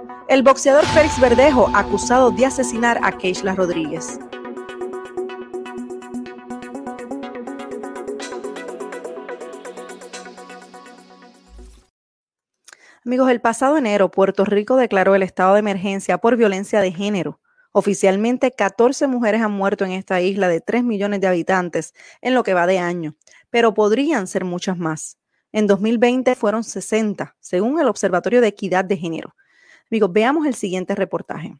El boxeador Félix Verdejo, acusado de asesinar a Keishla Rodríguez. Amigos, el pasado enero, Puerto Rico declaró el estado de emergencia por violencia de género. Oficialmente, 14 mujeres han muerto en esta isla de 3 millones de habitantes en lo que va de año, pero podrían ser muchas más. En 2020 fueron 60, según el Observatorio de Equidad de Género. Amigos, veamos el siguiente reportaje.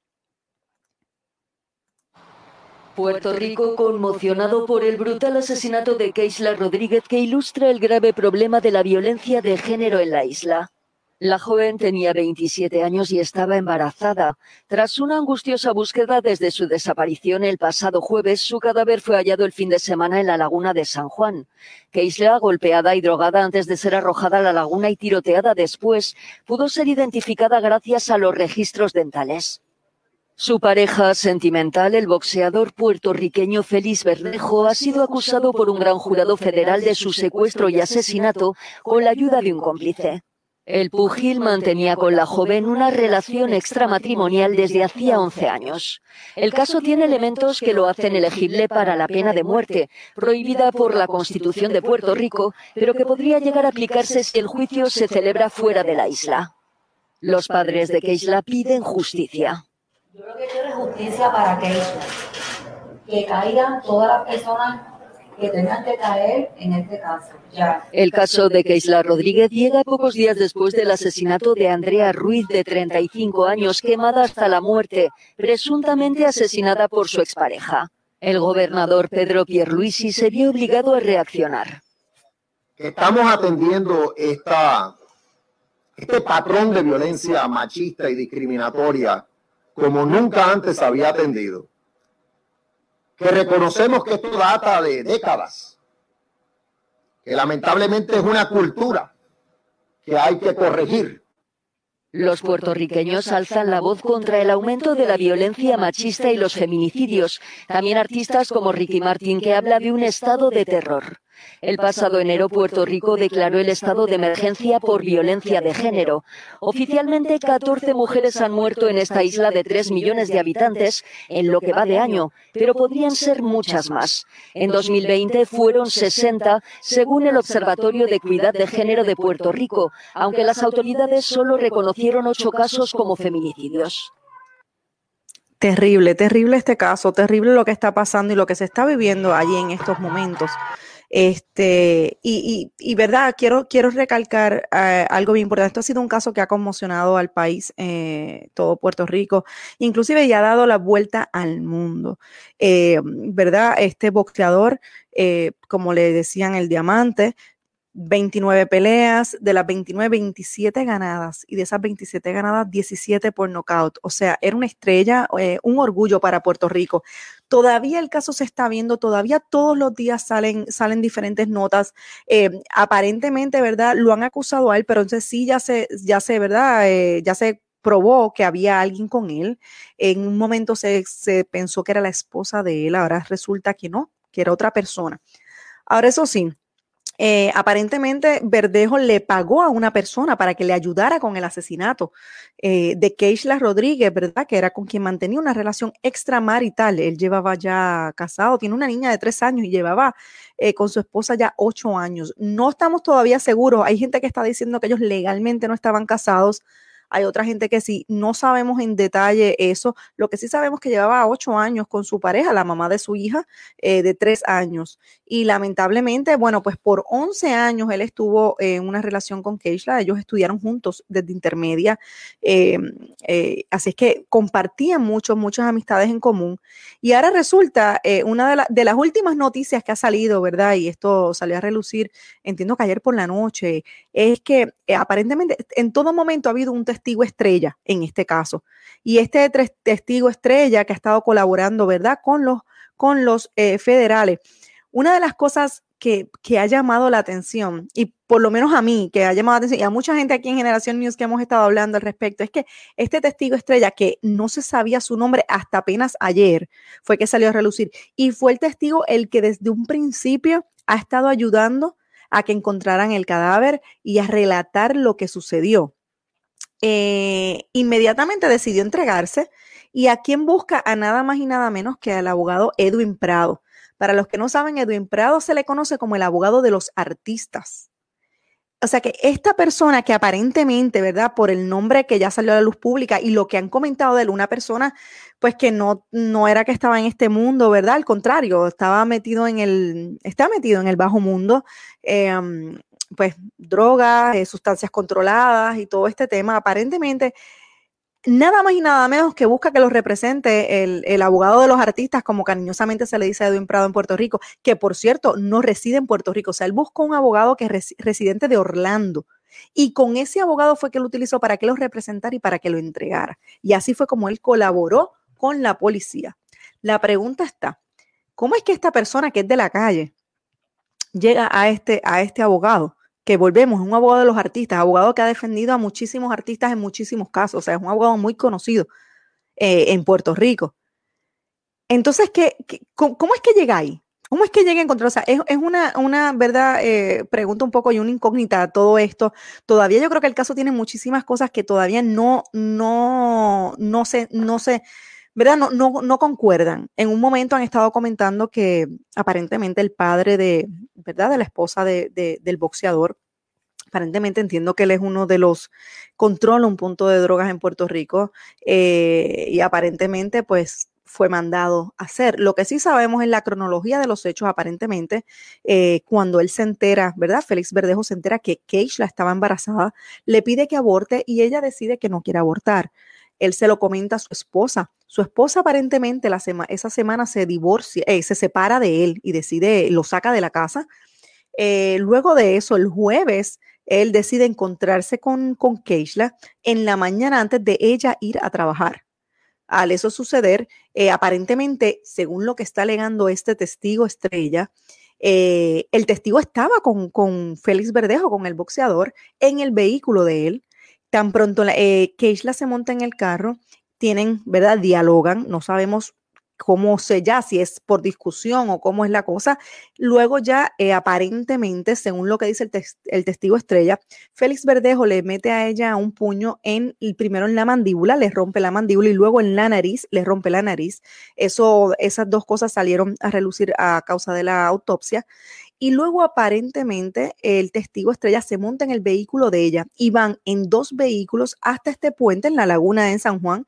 Puerto Rico conmocionado por el brutal asesinato de Keishla Rodríguez, que ilustra el grave problema de la violencia de género en la isla. La joven tenía 27 años y estaba embarazada. Tras una angustiosa búsqueda desde su desaparición el pasado jueves, su cadáver fue hallado el fin de semana en la laguna de San Juan. Keishla, golpeada y drogada antes de ser arrojada a la laguna y tiroteada después, pudo ser identificada gracias a los registros dentales. Su pareja sentimental, el boxeador puertorriqueño Félix Verdejo, ha sido acusado por un gran jurado federal de su secuestro y asesinato con la ayuda de un cómplice. El púgil mantenía con la joven una relación extramatrimonial desde hacía 11 años. El caso tiene elementos que lo hacen elegible para la pena de muerte, prohibida por la Constitución de Puerto Rico, pero que podría llegar a aplicarse si el juicio se celebra fuera de la isla. Los padres de Keishla piden justicia. Yo lo que quiero es justicia para Keishla, que caigan todas las personas que tengan que caer en este caso. Ya. El caso de Keishla Rodríguez llega pocos días después del asesinato de Andrea Ruiz, de 35 años, quemada hasta la muerte, presuntamente asesinada por su expareja. El gobernador Pedro Pierluisi se vio obligado a reaccionar. Estamos atendiendo este patrón de violencia machista y discriminatoria como nunca antes había atendido. Que reconocemos que esto data de décadas, que lamentablemente es una cultura que hay que corregir. Los puertorriqueños alzan la voz contra el aumento de la violencia machista y los feminicidios. También artistas como Ricky Martin, que habla de un estado de terror. El pasado enero, Puerto Rico declaró el estado de emergencia por violencia de género. Oficialmente, 14 mujeres han muerto en esta isla de 3 millones de habitantes en lo que va de año, pero podrían ser muchas más. En 2020 fueron 60, según el Observatorio de Equidad de Género de Puerto Rico, aunque las autoridades solo reconocieron 8 casos como feminicidios. Terrible, terrible este caso, terrible lo que está pasando y lo que se está viviendo allí en estos momentos. Verdad, quiero recalcar algo bien importante. Esto ha sido un caso que ha conmocionado al país, todo Puerto Rico, inclusive ya ha dado la vuelta al mundo. ¿Verdad? Este boxeador, como le decían, el diamante, 29 peleas, de las 29, 27 ganadas, y de esas 27 ganadas, 17 por nocaut. O sea, era una estrella, un orgullo para Puerto Rico. Todavía el caso se está viendo, todavía todos los días salen diferentes notas. Aparentemente, ¿verdad? Lo han acusado a él, pero entonces sí ya se ¿verdad? Ya se probó que había alguien con él. En un momento se pensó que era la esposa de él, ahora resulta que no, que era otra persona. Ahora, eso sí, aparentemente Verdejo le pagó a una persona para que le ayudara con el asesinato de Keishla Rodríguez, ¿verdad? Que era con quien mantenía una relación extramarital. Él llevaba ya casado, tiene una niña de 3 años y llevaba con su esposa ya 8 años. No estamos todavía seguros. Hay gente que está diciendo que ellos legalmente no estaban casados. Hay otra gente que sí, no sabemos en detalle eso. Lo que sí sabemos es que llevaba 8 años con su pareja, la mamá de su hija, de 3 años. Y lamentablemente, bueno, pues por 11 años él estuvo en una relación con Keishla. Ellos estudiaron juntos desde intermedia. Así es que compartían muchas amistades en común. Y ahora resulta, una de las últimas noticias que ha salido, ¿verdad? Y esto salió a relucir, entiendo que ayer por la noche, es que aparentemente en todo momento ha habido un testigo estrella en este caso. Y este testigo estrella que ha estado colaborando, ¿verdad? Con los federales. Una de las cosas que ha llamado la atención, y por lo menos a mí, que ha llamado la atención, y a mucha gente aquí en Generación News que hemos estado hablando al respecto, es que este testigo estrella, que no se sabía su nombre hasta apenas ayer, fue que salió a relucir. Y fue el testigo el que desde un principio ha estado ayudando a que encontraran el cadáver y a relatar lo que sucedió. inmediatamente decidió entregarse. ¿Y a quién busca? A nada más y nada menos que al abogado Edwin Prado. Para los que no saben, Edwin Prado se le conoce como el abogado de los artistas. O sea que esta persona que aparentemente, ¿verdad? Por el nombre que ya salió a la luz pública y lo que han comentado de él, una persona pues que no era que estaba en este mundo, ¿verdad? Al contrario, está metido en el bajo mundo, pues drogas, sustancias controladas y todo este tema. Aparentemente, nada más y nada menos que busca que los represente el abogado de los artistas, como cariñosamente se le dice a Edwin Prado en Puerto Rico, que por cierto no reside en Puerto Rico. O sea, él buscó un abogado que es residente de Orlando. Y con ese abogado fue que lo utilizó para que lo representara y para que lo entregara. Y así fue como él colaboró con la policía. La pregunta está, ¿cómo es que esta persona que es de la calle llega a este abogado? Que volvemos, es un abogado de los artistas, abogado que ha defendido a muchísimos artistas en muchísimos casos, o sea, es un abogado muy conocido en Puerto Rico. Entonces, ¿cómo es que llega ahí? ¿Cómo es que llega a encontrar? O sea, es una verdad, pregunta un poco y una incógnita a todo esto. Todavía yo creo que el caso tiene muchísimas cosas que todavía no sé, ¿verdad? No concuerdan. En un momento han estado comentando que aparentemente el padre ¿verdad? De la esposa del boxeador, aparentemente entiendo que él es uno de los, controla un punto de drogas en Puerto Rico y aparentemente pues fue mandado a hacer. Lo que sí sabemos es la cronología de los hechos. Aparentemente cuando él se entera, ¿verdad? Félix Verdejo se entera que Keishla estaba embarazada, le pide que aborte y ella decide que no quiere abortar. Él se lo comenta a su esposa. Su esposa aparentemente esa semana se divorcia, se separa de él y lo saca de la casa. Luego de eso, el jueves, él decide encontrarse con Keishla en la mañana antes de ella ir a trabajar. Al eso suceder, aparentemente, según lo que está alegando este testigo estrella, el testigo estaba con Félix Verdejo, con el boxeador, en el vehículo de él. Tan pronto Keishla se monta en el carro, tienen, ¿verdad? Dialogan, no sabemos cómo si es por discusión o cómo es la cosa. Luego ya aparentemente, según lo que dice el testigo estrella, Félix Verdejo le mete a ella un puño primero en la mandíbula, le rompe la mandíbula y luego en la nariz, le rompe la nariz. Esas dos cosas salieron a relucir a causa de la autopsia. Y luego aparentemente el testigo estrella se monta en el vehículo de ella y van en 2 vehículos hasta este puente en la laguna en San Juan,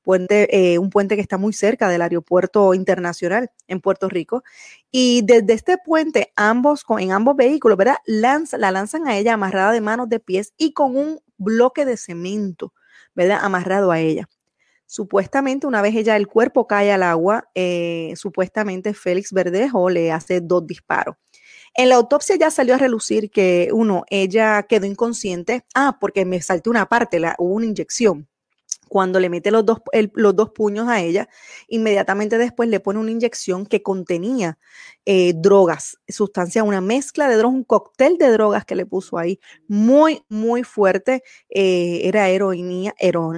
un puente que está muy cerca del aeropuerto internacional en Puerto Rico. Y desde este puente, en ambos vehículos, ¿verdad? La lanzan a ella amarrada de manos, de pies y con un bloque de cemento, ¿verdad? Amarrado a ella. Supuestamente, una vez el cuerpo cae al agua, supuestamente Félix Verdejo le hace 2 disparos. En la autopsia ya salió a relucir que, ella quedó inconsciente. Porque me salté una parte, hubo una inyección. Cuando le mete los dos puños a ella, inmediatamente después le pone una inyección que contenía drogas, una mezcla de drogas, un cóctel de drogas que le puso ahí, muy, muy fuerte. Era heroína,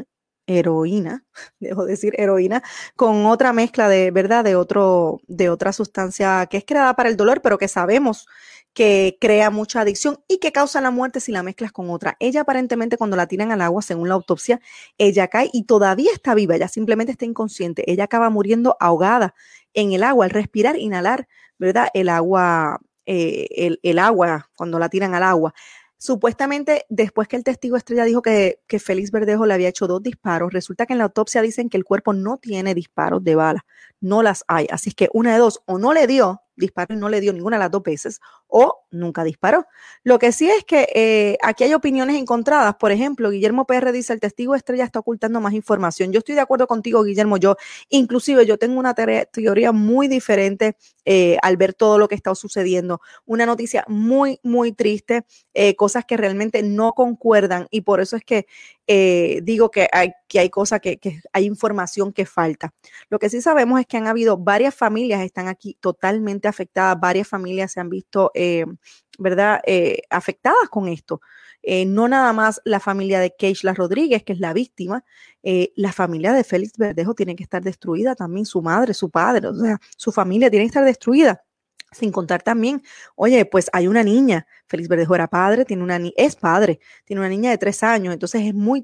dejo decir heroína, con otra mezcla de, ¿verdad? De otra sustancia que es creada para el dolor, pero que sabemos que crea mucha adicción y que causa la muerte si la mezclas con otra. Ella aparentemente cuando la tiran al agua, según la autopsia, ella cae y todavía está viva, ella simplemente está inconsciente. Ella acaba muriendo ahogada en el agua al respirar, inhalar, ¿verdad? El agua, el agua cuando la tiran al agua. Supuestamente, después que el testigo estrella dijo que Félix Verdejo le había hecho 2 disparos, resulta que en la autopsia dicen que el cuerpo no tiene disparos de bala, no las hay. Así es que una de dos, o no le dio disparo y no le dio ninguna de las 2 veces, o nunca disparó. Lo que sí es que aquí hay opiniones encontradas. Por ejemplo, Guillermo PR dice, el testigo estrella está ocultando más información. Yo estoy de acuerdo contigo, Guillermo. Yo tengo una teoría muy diferente al ver todo lo que está sucediendo. Una noticia muy, muy triste, cosas que realmente no concuerdan y por eso es que digo que hay cosas que hay información que falta. Lo que sí sabemos es que han habido varias familias, están aquí totalmente afectadas, varias familias se han visto, ¿verdad? Afectadas con esto. No nada más la familia de Keishla Rodríguez, que es la víctima, la familia de Félix Verdejo tiene que estar destruida también, su madre, su padre, o sea, su familia tiene que estar destruida. Sin contar también, oye, pues hay una niña, Félix Verdejo era padre, es padre, tiene una niña de 3 años, entonces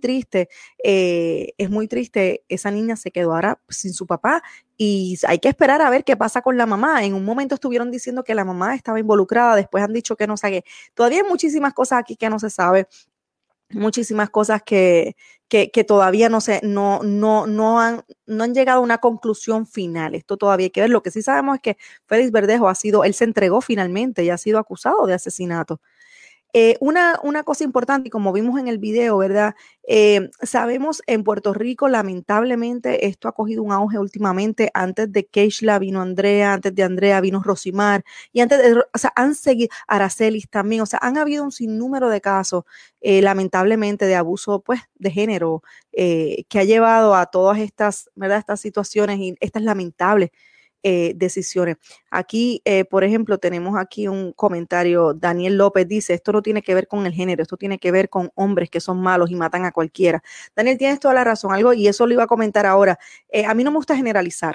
es muy triste, esa niña se quedó ahora sin su papá y hay que esperar a ver qué pasa con la mamá. En un momento estuvieron diciendo que la mamá estaba involucrada, después han dicho que no sabe, todavía hay muchísimas cosas aquí que no se sabe, muchísimas cosas que todavía no han llegado a una conclusión final. Esto todavía hay que ver. Lo que sí sabemos es que Félix Verdejo él se entregó finalmente y ha sido acusado de asesinato. Una cosa importante, y como vimos en el video, ¿verdad? Sabemos en Puerto Rico, lamentablemente, esto ha cogido un auge últimamente. Antes de Keishla vino Andrea, antes de Andrea vino Rosimar, y han seguido Aracelis también. O sea, han habido un sinnúmero de casos, lamentablemente, de abuso, pues, de género, que ha llevado a todas estas, ¿verdad? Estas situaciones y estas lamentables decisiones. Aquí, por ejemplo, tenemos aquí un comentario. Daniel López dice, esto no tiene que ver con el género, esto tiene que ver con hombres que son malos y matan a cualquiera. Daniel, tienes toda la razón, y eso lo iba a comentar ahora. A mí no me gusta generalizar,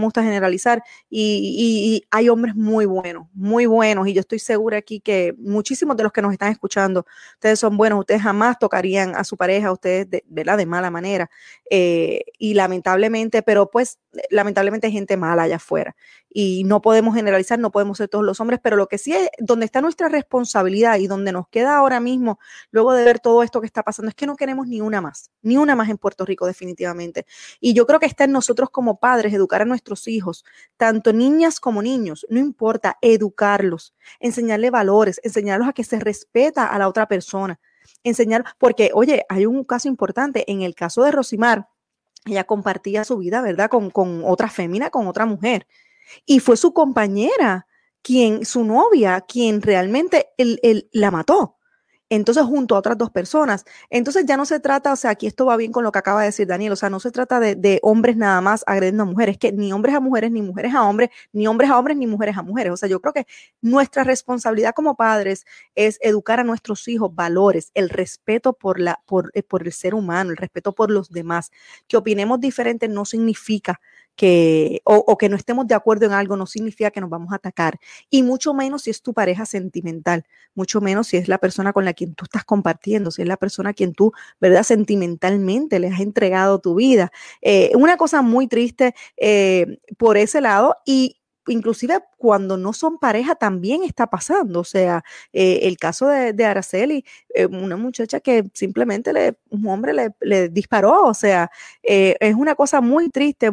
y hay hombres muy buenos, y yo estoy segura aquí que muchísimos de los que nos están escuchando, ustedes son buenos, ustedes jamás tocarían a su pareja, ustedes, ¿verdad? De mala manera, y lamentablemente, lamentablemente hay gente mala allá afuera y no podemos generalizar, no podemos ser todos los hombres, pero lo que sí es donde está nuestra responsabilidad y donde nos queda ahora mismo, luego de ver todo esto que está pasando, es que no queremos ni una más en Puerto Rico definitivamente. Y yo creo que está en nosotros como padres educar a nuestros hijos, tanto niñas como niños, no importa, educarlos, enseñarle valores, enseñarlos a que se respeta a la otra persona, porque oye, hay un caso importante, en el caso de Rosimar, ella compartía su vida, ¿verdad? Con otra fémina, con otra mujer. Y fue su compañera, su novia, quien realmente la mató. Entonces, junto a otras 2 personas. Entonces, ya no se trata, o sea, aquí esto va bien con lo que acaba de decir Daniel, o sea, no se trata de hombres nada más agrediendo a mujeres, que ni hombres a mujeres, ni mujeres a hombres, ni hombres a hombres, ni mujeres a mujeres. O sea, yo creo que nuestra responsabilidad como padres es educar a nuestros hijos valores, el respeto por el ser humano, el respeto por los demás. Que opinemos diferente no significa que no estemos de acuerdo en algo, no significa que nos vamos a atacar. Y mucho menos si es tu pareja sentimental, mucho menos si es la persona con la quien tú estás compartiendo, si es la persona a quien tú, ¿verdad? Sentimentalmente le has entregado tu vida. Una cosa muy triste por ese lado, y inclusive cuando no son pareja también está pasando. O sea, el caso de Araceli, una muchacha que simplemente un hombre le disparó. O sea, es una cosa muy triste,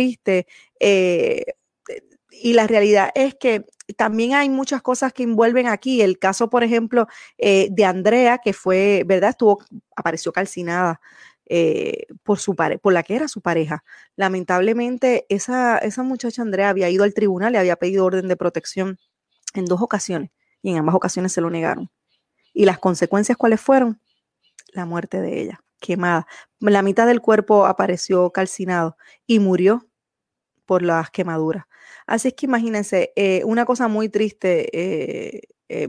y la realidad es que también hay muchas cosas que envuelven aquí. El caso, por ejemplo, de Andrea, que fue, ¿verdad? Apareció calcinada por la que era su pareja. Lamentablemente, esa muchacha Andrea había ido al tribunal y había pedido orden de protección en 2 ocasiones, y en ambas ocasiones se lo negaron. ¿Y las consecuencias cuáles fueron? La muerte de ella, quemada. La mitad del cuerpo apareció calcinado y murió por las quemaduras. Así es que imagínense, una cosa muy triste,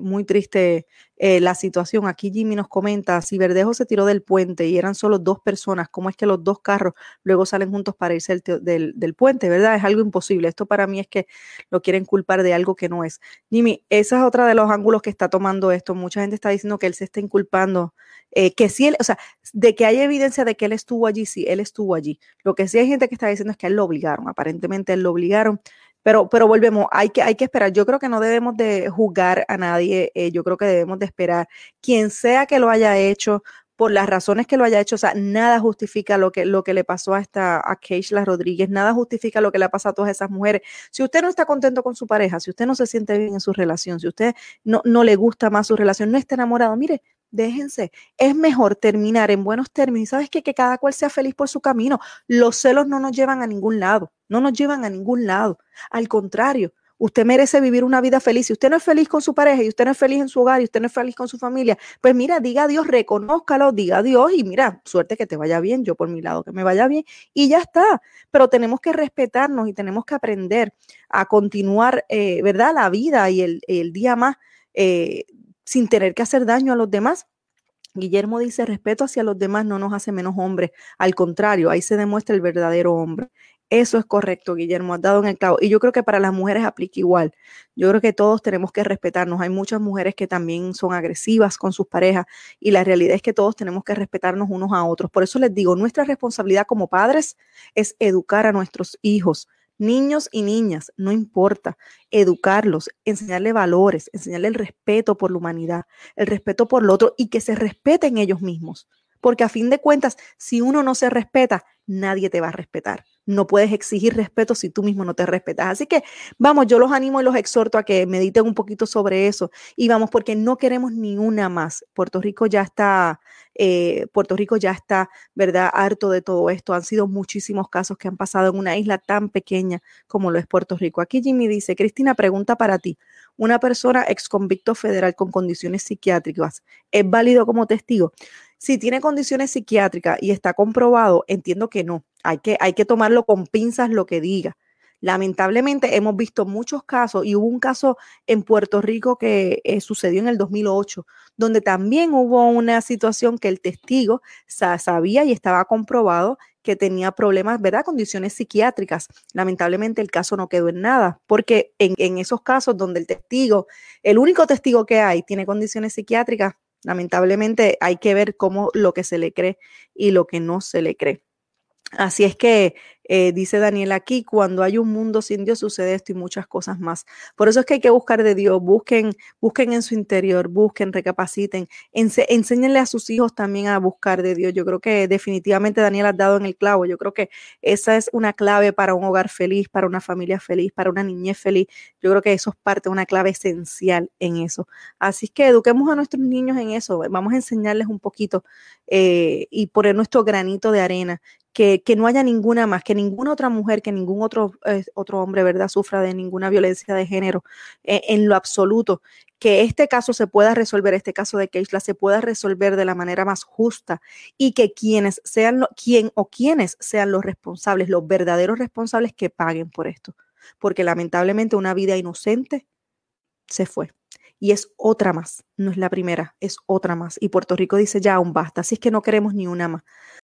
la situación. Aquí Jimmy nos comenta, si Verdejo se tiró del puente y eran solo 2 personas, ¿cómo es que los 2 carros luego salen juntos para irse del puente, verdad? Es algo imposible. Esto para mí es que lo quieren culpar de algo que no es. Jimmy, esa es otra de los ángulos que está tomando esto. Mucha gente está diciendo que él se está inculpando, que sí, o sea, de que hay evidencia de que él estuvo allí, sí, él estuvo allí. Lo que sí hay gente que está diciendo es que a él lo obligaron, aparentemente él lo obligaron. Pero volvemos, hay que esperar. Yo creo que no debemos de juzgar a nadie, yo creo que debemos de esperar. Quien sea que lo haya hecho, por las razones que lo haya hecho, o sea, nada justifica lo que le pasó a Keishla Rodríguez, nada justifica lo que le ha pasado a todas esas mujeres. Si usted no está contento con su pareja, si usted no se siente bien en su relación, si usted no le gusta más su relación, no está enamorado, mire, déjense. Es mejor terminar en buenos términos. Y sabes qué? Que cada cual sea feliz por su camino. Los celos no nos llevan a ningún lado, no nos llevan a ningún lado. Al contrario, usted merece vivir una vida feliz. Si usted no es feliz con su pareja y usted no es feliz en su hogar y usted no es feliz con su familia, pues mira, diga adiós, reconózcalo, diga adiós y mira, suerte que te vaya bien, yo por mi lado que me vaya bien y ya está. Pero tenemos que respetarnos y tenemos que aprender a continuar, ¿verdad? La vida y el día más sin tener que hacer daño a los demás. Guillermo dice, respeto hacia los demás no nos hace menos hombres, al contrario, ahí se demuestra el verdadero hombre. Eso es correcto, Guillermo, has dado en el clavo. Y yo creo que para las mujeres aplica igual. Yo creo que todos tenemos que respetarnos. Hay muchas mujeres que también son agresivas con sus parejas y la realidad es que todos tenemos que respetarnos unos a otros. Por eso les digo, nuestra responsabilidad como padres es educar a nuestros hijos, niños y niñas, no importa, educarlos, enseñarles valores, enseñarles el respeto por la humanidad, el respeto por lo otro y que se respeten ellos mismos. Porque a fin de cuentas, si uno no se respeta, nadie te va a respetar. No puedes exigir respeto si tú mismo no te respetas. Así que vamos, yo los animo y los exhorto a que mediten un poquito sobre eso. Y vamos, porque no queremos ni una más. Puerto Rico ya está, ¿verdad?, harto de todo esto. Han sido muchísimos casos que han pasado en una isla tan pequeña como lo es Puerto Rico. Aquí Jimmy dice, Cristina, pregunta para ti. Una persona ex convicto federal con condiciones psiquiátricas, ¿es válido como testigo? Si tiene condiciones psiquiátricas y está comprobado, entiendo que no. Hay que tomarlo con pinzas lo que diga. Lamentablemente hemos visto muchos casos y hubo un caso en Puerto Rico que sucedió en el 2008, donde también hubo una situación que el testigo sabía y estaba comprobado que tenía problemas, ¿verdad? Condiciones psiquiátricas. Lamentablemente el caso no quedó en nada, porque en esos casos donde el único testigo que hay, tiene condiciones psiquiátricas, lamentablemente hay que ver cómo lo que se le cree y lo que no se le cree. Así es que dice Daniel aquí, cuando hay un mundo sin Dios sucede esto y muchas cosas más. Por eso es que hay que buscar de Dios, busquen en su interior, busquen, recapaciten, enséñenle a sus hijos también a buscar de Dios. Yo creo que definitivamente Daniel ha dado en el clavo. Yo creo que esa es una clave para un hogar feliz, para una familia feliz, para una niñez feliz. Yo creo que eso es parte de una clave esencial en eso. Así es que eduquemos a nuestros niños en eso. Vamos a enseñarles un poquito y poner nuestro granito de arena. Que no haya ninguna más, que ninguna otra mujer, que ningún otro hombre, ¿verdad?, sufra de ninguna violencia de género en lo absoluto. Que este caso se pueda resolver, este caso de Keishla se pueda resolver de la manera más justa y que quienes sean los responsables, los verdaderos responsables, que paguen por esto. Porque lamentablemente una vida inocente se fue. Y es otra más, no es la primera, es otra más. Y Puerto Rico dice ya aún basta, así es que no queremos ni una más.